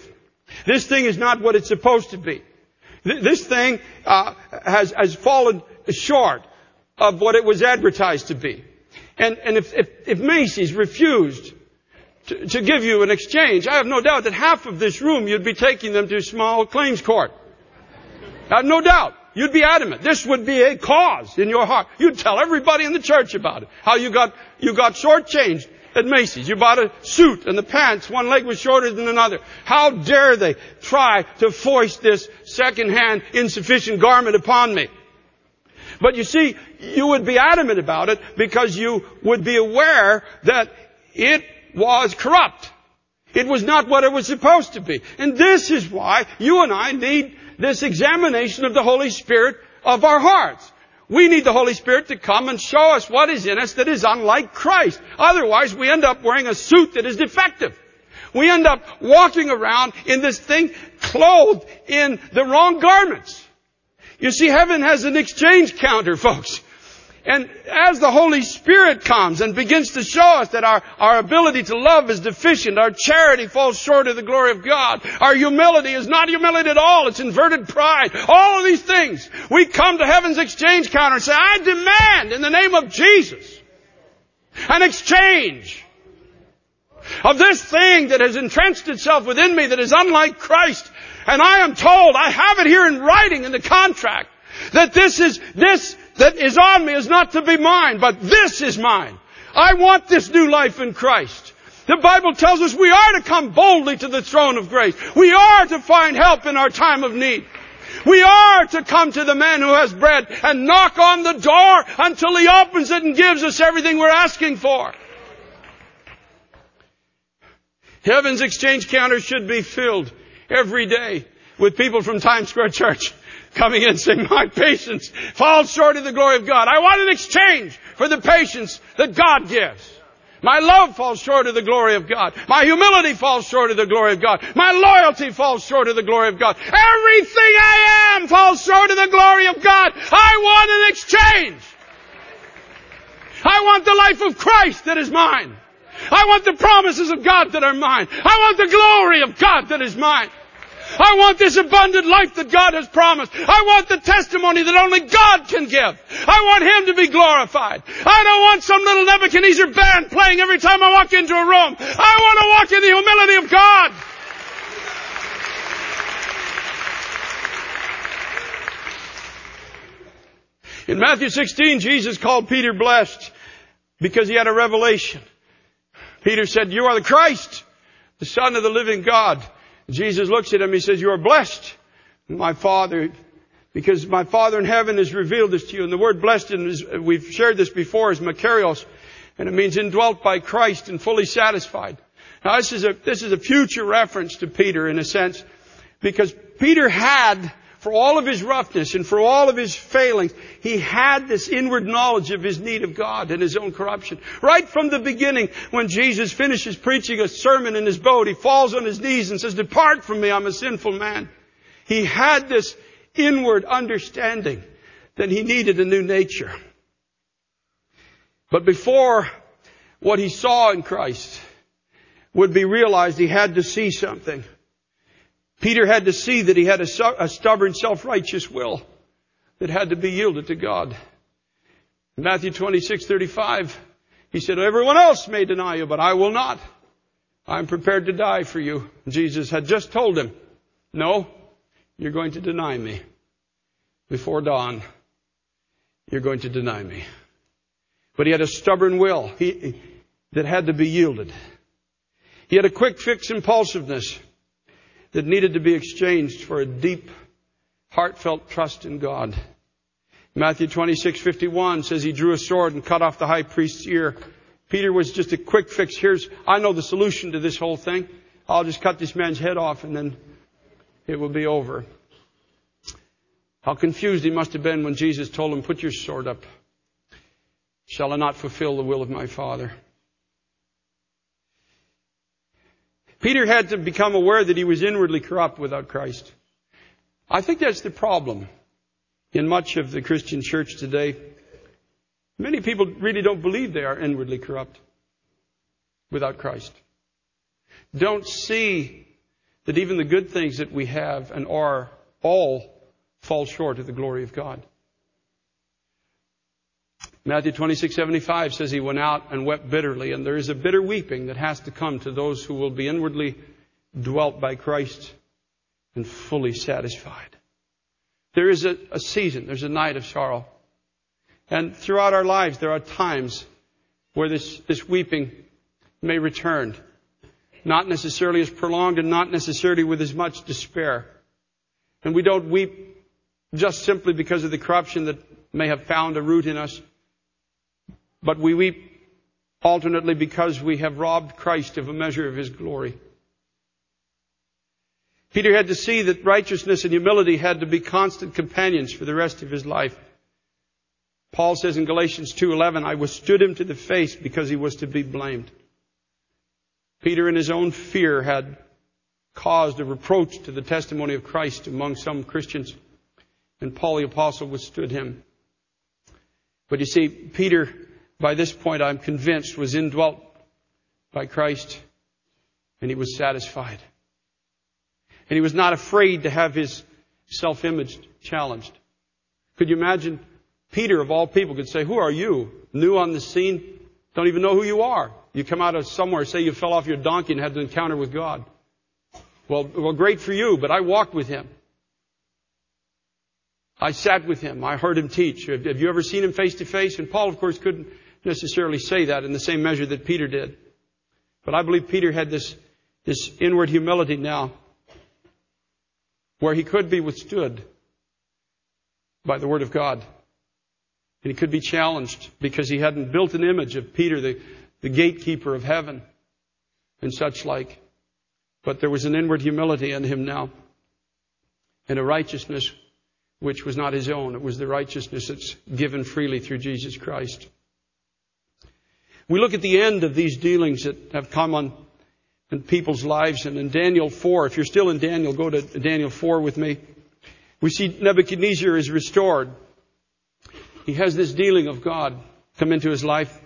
This thing is not what it's supposed to be. This thing uh, has, has fallen short of what it was advertised to be. And, and if, if, if Macy's refused to, to give you an exchange, I have no doubt that half of this room you'd be taking them to small claims court. I have no doubt. You'd be adamant. This would be a cause in your heart. You'd tell everybody in the church about it. How you got, you got shortchanged at Macy's. You bought a suit and the pants, one leg was shorter than another. How dare they try to foist this second-hand insufficient garment upon me? But you see, you would be adamant about it because you would be aware that it was corrupt. It was not what it was supposed to be. And this is why you and I need this examination of the Holy Spirit of our hearts. We need the Holy Spirit to come and show us what is in us that is unlike Christ. Otherwise, we end up wearing a suit that is defective. We end up walking around in this thing clothed in the wrong garments. You see, heaven has an exchange counter, folks. And as the Holy Spirit comes and begins to show us that our, our ability to love is deficient, our charity falls short of the glory of God, our humility is not humility at all, it's inverted pride, all of these things, we come to heaven's exchange counter and say, I demand in the name of Jesus an exchange of this thing that has entrenched itself within me that is unlike Christ. And I am told, I have it here in writing in the contract, that this is, this that is on me is not to be mine, but this is mine. I want this new life in Christ. The Bible tells us we are to come boldly to the throne of grace. We are to find help in our time of need. We are to come to the man who has bread and knock on the door until he opens it and gives us everything we're asking for. Heaven's exchange counter should be filled every day with people from Times Square Church coming in saying, my patience falls short of the glory of God. I want an exchange for the patience that God gives. My love falls short of the glory of God. My humility falls short of the glory of God. My loyalty falls short of the glory of God. Everything I am falls short of the glory of God. I want an exchange. I want the life of Christ that is mine. I want the promises of God that are mine. I want the glory of God that is mine. I want this abundant life that God has promised. I want the testimony that only God can give. I want Him to be glorified. I don't want some little Nebuchadnezzar band playing every time I walk into a room. I want to walk in the humility of God. In Matthew sixteen, Jesus called Peter blessed because he had a revelation. Peter said, you are the Christ, the Son of the living God. Jesus looks at him, he says, you are blessed, my Father, because my Father in heaven has revealed this to you. And the word blessed, is, we've shared this before, is makarios, and it means indwelt by Christ and fully satisfied. Now this is a, this is a future reference to Peter in a sense, because Peter had, for all of his roughness and for all of his failings, he had this inward knowledge of his need of God and his own corruption. Right from the beginning, when Jesus finishes preaching a sermon in his boat, he falls on his knees and says, depart from me, I'm a sinful man. He had this inward understanding that he needed a new nature. But before what he saw in Christ would be realized, he had to see something. Peter had to see that he had a, a stubborn, self-righteous will that had to be yielded to God. In Matthew twenty-six thirty-five, he said, everyone else may deny you, but I will not. I'm prepared to die for you. Jesus had just told him, no, you're going to deny me. Before dawn, you're going to deny me. But he had a stubborn will he, that had to be yielded. He had a quick fix impulsiveness that needed to be exchanged for a deep, heartfelt trust in God. Matthew twenty-six fifty-one says he drew a sword and cut off the high priest's ear. Peter was just a quick fix. Here's, I know the solution to this whole thing. I'll just cut this man's head off and then it will be over. How confused he must have been when Jesus told him, put your sword up. Shall I not fulfill the will of my Father? Peter had to become aware that he was inwardly corrupt without Christ. I think that's the problem in much of the Christian church today. Many people really don't believe they are inwardly corrupt without Christ. Don't see that even the good things that we have and are all fall short of the glory of God. Matthew twenty-six seventy-five says he went out and wept bitterly, and there is a bitter weeping that has to come to those who will be inwardly dwelt by Christ and fully satisfied. There is a, a season, there's a night of sorrow. And throughout our lives there are times where this, this weeping may return. Not necessarily as prolonged and not necessarily with as much despair. And we don't weep just simply because of the corruption that may have found a root in us. But we weep alternately because we have robbed Christ of a measure of His glory. Peter had to see that righteousness and humility had to be constant companions for the rest of his life. Paul says in Galatians two eleven, I withstood him to the face because he was to be blamed. Peter in his own fear had caused a reproach to the testimony of Christ among some Christians. And Paul the Apostle withstood him. But you see, Peter, by this point, I'm convinced, was indwelt by Christ. And he was satisfied. And he was not afraid to have his self-image challenged. Could you imagine Peter, of all people, could say, who are you? New on the scene? Don't even know who you are. You come out of somewhere, say you fell off your donkey and had an encounter with God. Well, well, great for you, but I walked with Him. I sat with Him. I heard Him teach. Have you ever seen Him face to face? And Paul, of course, couldn't necessarily say that in the same measure that Peter did. But I believe Peter had this, this inward humility now, where he could be withstood by the Word of God. And he could be challenged because he hadn't built an image of Peter, the, the gatekeeper of heaven and such like. But there was an inward humility in him now, and a righteousness which was not his own. It was the righteousness that's given freely through Jesus Christ. We look at the end of these dealings that have come on in people's lives. And in Daniel four, if you're still in Daniel, go to Daniel four with me. We see Nebuchadnezzar is restored. He has this dealing of God come into his life.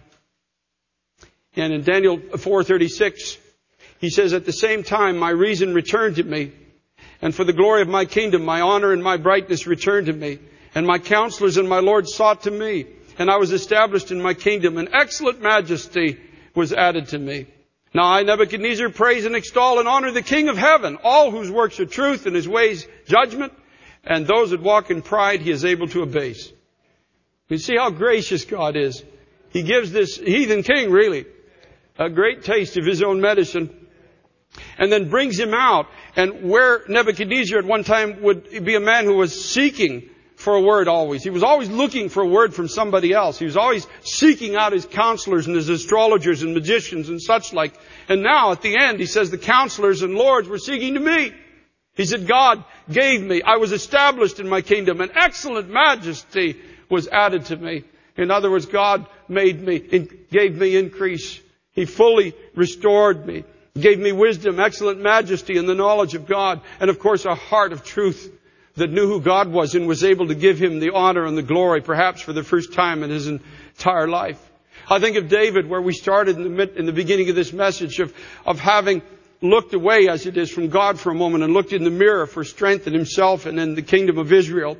And in Daniel four thirty-six, he says, at the same time, my reason returned to me. And for the glory of my kingdom, my honor and my brightness returned to me. And my counselors and my lords sought to me. And I was established in my kingdom. And excellent majesty was added to me. Now I, Nebuchadnezzar, praise and extol and honor the King of heaven, all whose works are truth and His ways judgment. And those that walk in pride He is able to abase. You see how gracious God is. He gives this heathen king, really, a great taste of his own medicine. And then brings him out. And where Nebuchadnezzar at one time would be a man who was seeking for a word always. He was always looking for a word from somebody else. He was always seeking out his counselors and his astrologers and magicians and such like. And now at the end he says the counselors and lords were seeking to me. He said, God gave me. I was established in my kingdom. And excellent majesty was added to me. In other words, God made me, gave me increase. He fully restored me. Gave me wisdom, excellent majesty, and the knowledge of God. And of course, a heart of truth that knew who God was and was able to give Him the honor and the glory, perhaps for the first time in his entire life. I think of David, where we started in the, in the beginning of this message, of, of having looked away, as it is, from God for a moment and looked in the mirror for strength in himself and in the kingdom of Israel.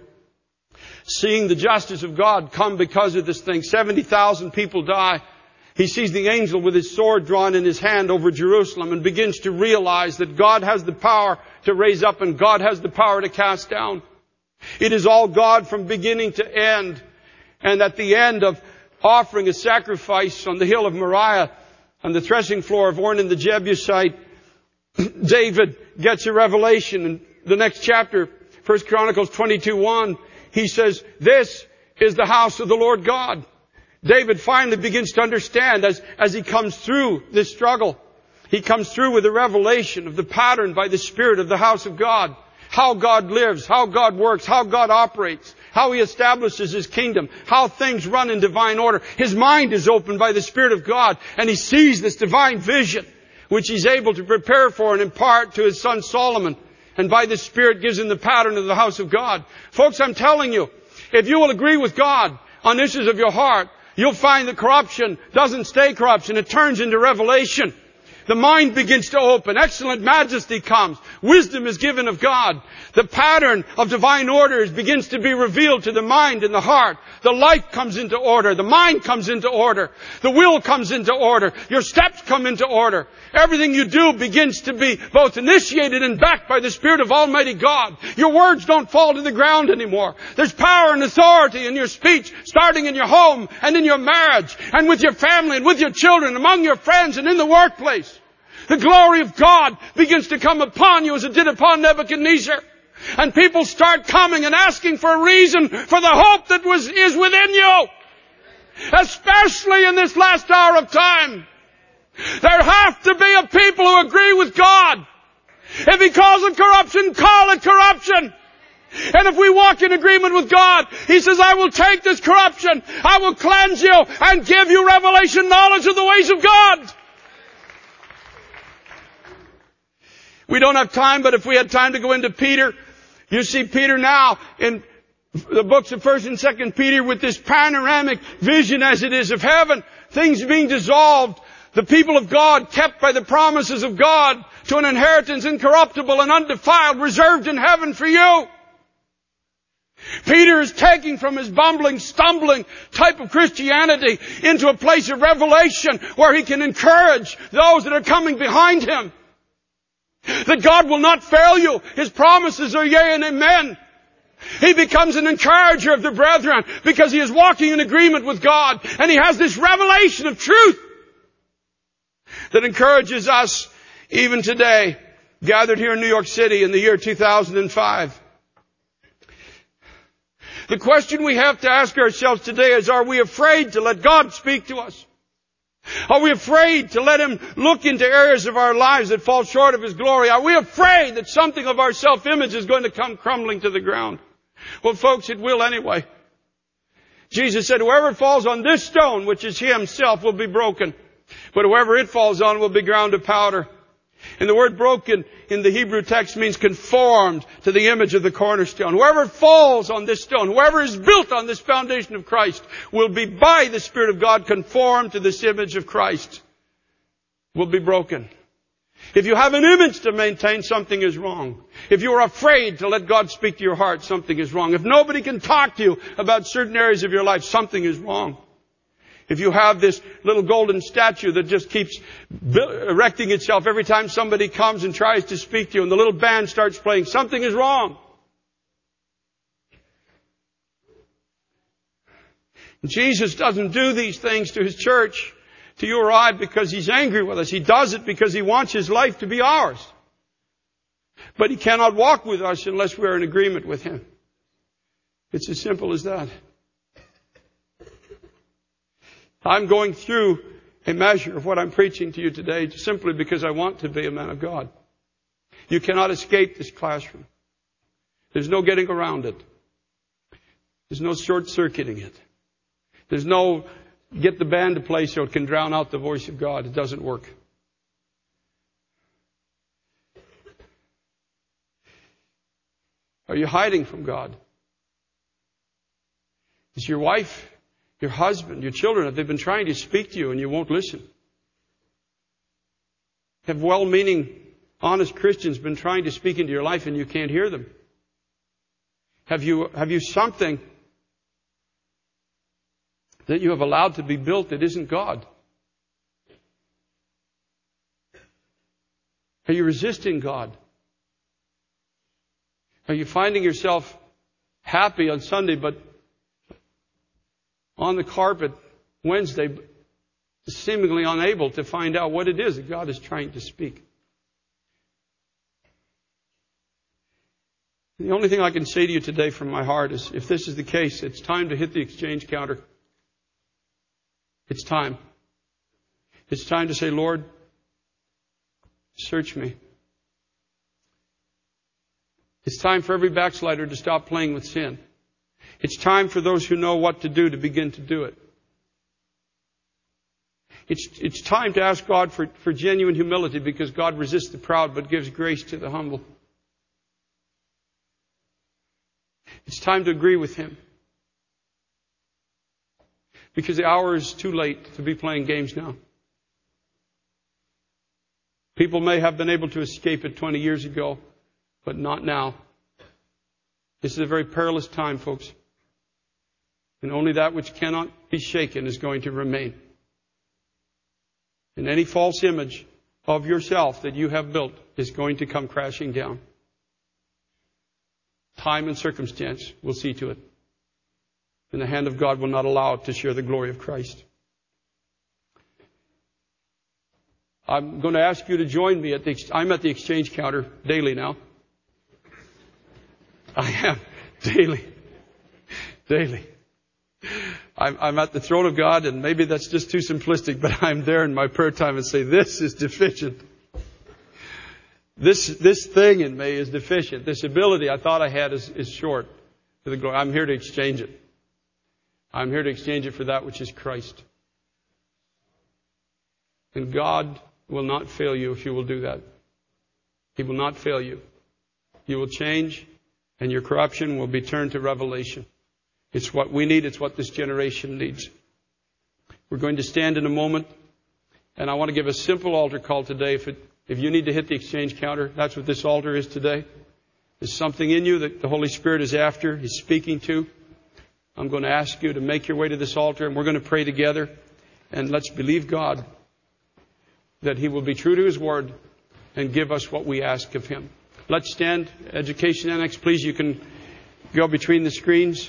Seeing the justice of God come because of this thing. seventy thousand people die. He sees the angel with his sword drawn in his hand over Jerusalem and begins to realize that God has the power to raise up and God has the power to cast down. It is all God from beginning to end. And at the end of offering a sacrifice on the hill of Moriah, on the threshing floor of Ornan the Jebusite, David gets a revelation. In the next chapter, First Chronicles twenty-two one, he says, this is the house of the Lord God. David finally begins to understand as, as he comes through this struggle. He comes through with a revelation of the pattern by the Spirit of the house of God. How God lives, how God works, how God operates, how He establishes His kingdom, how things run in divine order. His mind is opened by the Spirit of God and he sees this divine vision which he's able to prepare for and impart to his son Solomon. And by the Spirit gives him the pattern of the house of God. Folks, I'm telling you, if you will agree with God on issues of your heart, you'll find that corruption doesn't stay corruption. It turns into revelation. The mind begins to open. Excellent majesty comes. Wisdom is given of God. The pattern of divine orders begins to be revealed to the mind and the heart. The life comes into order. The mind comes into order. The will comes into order. Your steps come into order. Everything you do begins to be both initiated and backed by the Spirit of Almighty God. Your words don't fall to the ground anymore. There's power and authority in your speech, starting in your home and in your marriage and with your family and with your children, among your friends and in the workplace. The glory of God begins to come upon you as it did upon Nebuchadnezzar. And people start coming and asking for a reason for the hope that was, is within you. Especially in this last hour of time. There have to be a people who agree with God. If He calls it corruption, call it corruption. And if we walk in agreement with God, He says, I will take this corruption, I will cleanse you and give you revelation knowledge of the ways of God. We don't have time, but if we had time to go into Peter, you see Peter now in the books of First and Second Peter with this panoramic vision as it is of heaven, things being dissolved, the people of God kept by the promises of God to an inheritance incorruptible and undefiled, reserved in heaven for you. Peter is taking from his bumbling, stumbling type of Christianity into a place of revelation where he can encourage those that are coming behind him. That God will not fail you. His promises are yea and amen. He becomes an encourager of the brethren because he is walking in agreement with God. And he has this revelation of truth that encourages us even today, gathered here in New York City in the year two thousand five. The question we have to ask ourselves today is, are we afraid to let God speak to us? Are we afraid to let Him look into areas of our lives that fall short of His glory? Are we afraid that something of our self-image is going to come crumbling to the ground? Well, folks, it will anyway. Jesus said, whoever falls on this stone, which is He Himself, will be broken. But whoever it falls on will be ground to powder. And the word broken in the Hebrew text means conformed to the image of the cornerstone. Whoever falls on this stone, whoever is built on this foundation of Christ, will be by the Spirit of God conformed to this image of Christ. Will be broken. If you have an image to maintain, something is wrong. If you are afraid to let God speak to your heart, something is wrong. If nobody can talk to you about certain areas of your life, something is wrong. If you have this little golden statue that just keeps erecting itself every time somebody comes and tries to speak to you and the little band starts playing, something is wrong. Jesus doesn't do these things to His church, to you or I, because He's angry with us. He does it because He wants His life to be ours. But He cannot walk with us unless we're in agreement with Him. It's as simple as that. I'm going through a measure of what I'm preaching to you today simply because I want to be a man of God. You cannot escape this classroom. There's no getting around it. There's no short-circuiting it. There's no get the band to play so it can drown out the voice of God. It doesn't work. Are you hiding from God? Is your wife, your husband, your children, have they been trying to speak to you and you won't listen? Have well-meaning, honest Christians been trying to speak into your life and you can't hear them? Have you, have you something that you have allowed to be built that isn't God? Are you resisting God? Are you finding yourself happy on Sunday but on the carpet Wednesday, seemingly unable to find out what it is that God is trying to speak? The only thing I can say to you today from my heart is, if this is the case, it's time to hit the exchange counter. It's time. It's time to say, Lord, search me. It's time for every backslider to stop playing with sin. It's time for those who know what to do to begin to do it. It's, it's time to ask God for, for genuine humility, because God resists the proud but gives grace to the humble. It's time to agree with Him, because the hour is too late to be playing games now. People may have been able to escape it twenty years ago, but not now. This is a very perilous time, folks. And only that which cannot be shaken is going to remain. And any false image of yourself that you have built is going to come crashing down. Time and circumstance will see to it. And the hand of God will not allow it to share the glory of Christ. I'm going to ask you to join me at the, I'm at the exchange counter daily now. I am. Daily. Daily. I'm, I'm at the throne of God, and maybe that's just too simplistic, but I'm there in my prayer time and say, this is deficient. This, this thing in me is deficient. This ability I thought I had is, is short. For the glory. I'm here to exchange it. I'm here to exchange it for that which is Christ. And God will not fail you if you will do that. He will not fail you. You will change, and your corruption will be turned to revelation. It's what we need. It's what this generation needs. We're going to stand in a moment, and I want to give a simple altar call today. If, it, if you need to hit the exchange counter, that's what this altar is today. There's something in you that the Holy Spirit is after, He's speaking to. I'm going to ask you to make your way to this altar, and we're going to pray together. And let's believe God that He will be true to His word and give us what we ask of Him. Let's stand. Education Annex, please. You can go between the screens.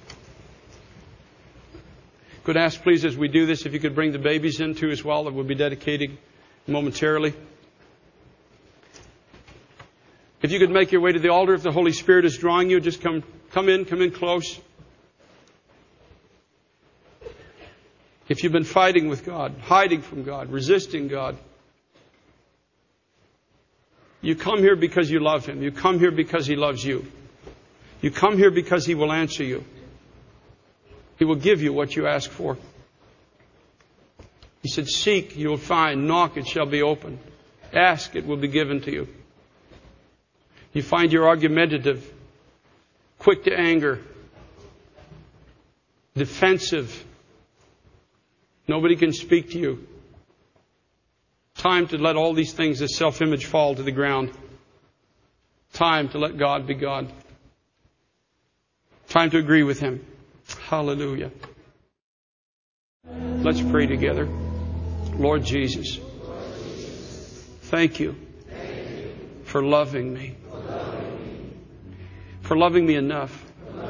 Could ask, please, as we do this, if you could bring the babies in too as well, that we'll be dedicating momentarily. If you could make your way to the altar, if the Holy Spirit is drawing you, just come, come in, come in close. If you've been fighting with God, hiding from God, resisting God, you come here because you love Him. You come here because He loves you. You come here because He will answer you. He will give you what you ask for. He said, seek, you will find. Knock, it shall be opened. Ask, it will be given to you. You find you're argumentative, quick to anger, defensive. Nobody can speak to you. Time to let all these things, this self-image, fall to the ground. Time to let God be God. Time to agree with Him. Hallelujah. Let's pray together. Lord Jesus, thank you for loving me. For loving me enough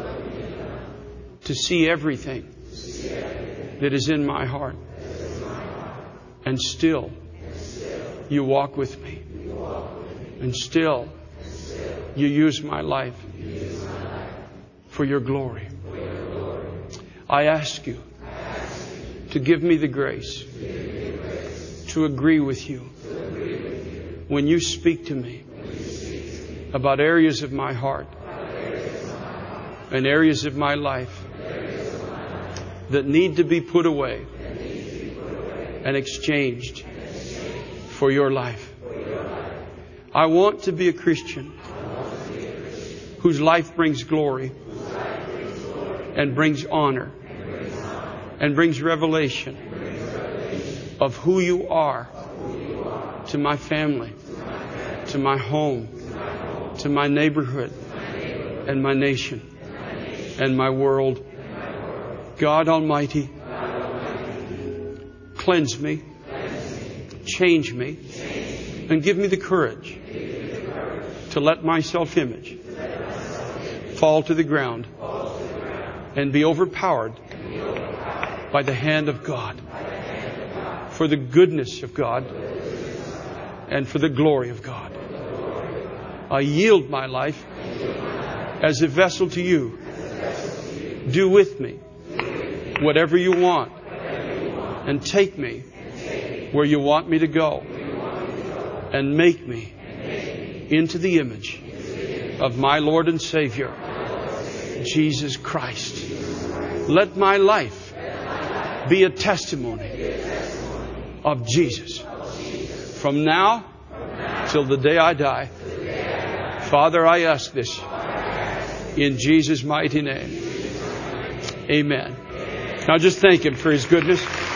to see everything that is in my heart. And still, you walk with me. And still, you use my life for your glory. I ask you to give me the grace to agree with you when you speak to me about areas of my heart and areas of my life that need to be put away and exchanged for your life. I want to be a Christian whose life brings glory and brings honor and brings revelation of who you are to my family, to my home, to my neighborhood, and my nation, and my world. God Almighty, cleanse me, change me, and give me the courage to let my self-image fall to the ground and be overpowered by the hand of God, for the goodness of God and for the glory of God. I yield my life as a vessel to you. Do with me whatever you want and take me where you want me to go and make me into the image of my Lord and Savior, Jesus Christ. Let my life be a testimony of Jesus from now till the day I die. Father, I ask this in Jesus' mighty name. Amen. Now just thank Him for His goodness.